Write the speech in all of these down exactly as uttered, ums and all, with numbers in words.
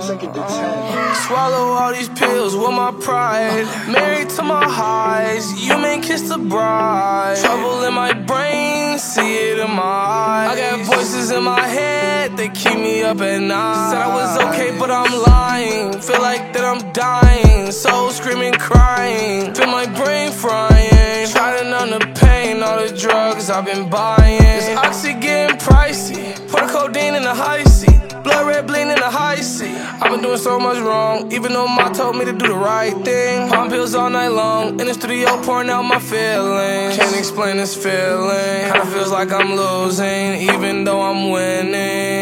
second to ten. Swallow all these pills with my pride. Married to my highs, you may kiss the bride. Trouble in my brain, see it in my eyes. I got voices in my head, they keep me up at night. Said I was okay, but I'm lying. Feel like that I'm dying, soul screaming, crying. Feel my brain frying, trying to numb the pain. All the drugs I've been buying. This oxy getting pricey. Pour the codeine in the high seat. Blood red bleeding in the high seat. I've been doing so much wrong, even though Ma told me to do the right thing. Palm pills all night long, in the studio pouring out my feelings. Can't explain this feeling, kinda feels like I'm losing, even though I'm winning.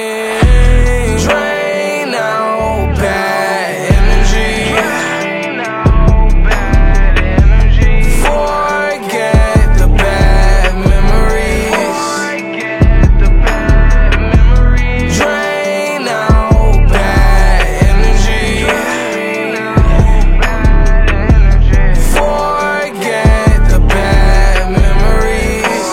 Drain out bad energy. Forget the bad memories. Drain out bad energy. Forget the bad memories.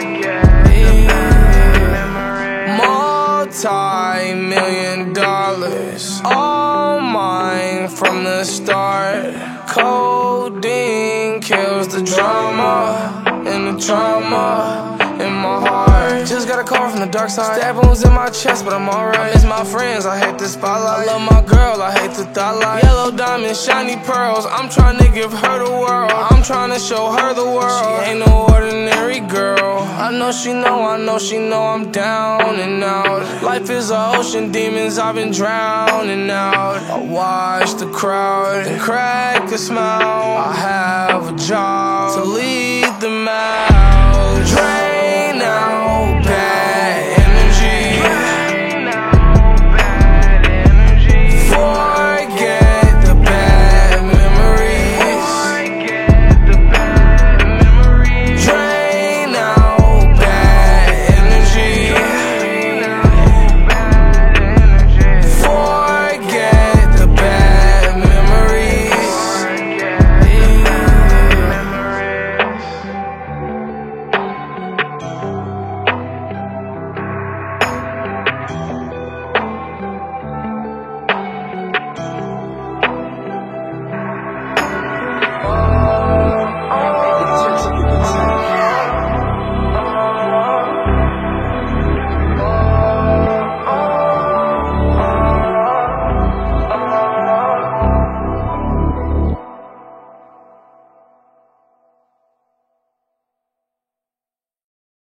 Multi-million dollars, all mine from the start. Codeine kills the drama and the trauma in my heart. Just got a call from the dark side. Stab wounds in my chest, but I'm alright. I miss my friends, I hate the spotlight. I love my girl, I hate the thought light. Yellow diamonds, shiny pearls. I'm trying to give her the world. I'm trying to show her the world. She ain't no ordinary girl. I know she know, I know she know I'm down and out. Life is an ocean, demons I've been drowning out. I watch the crowd and crack a smile. I have a job to lead them out. Drain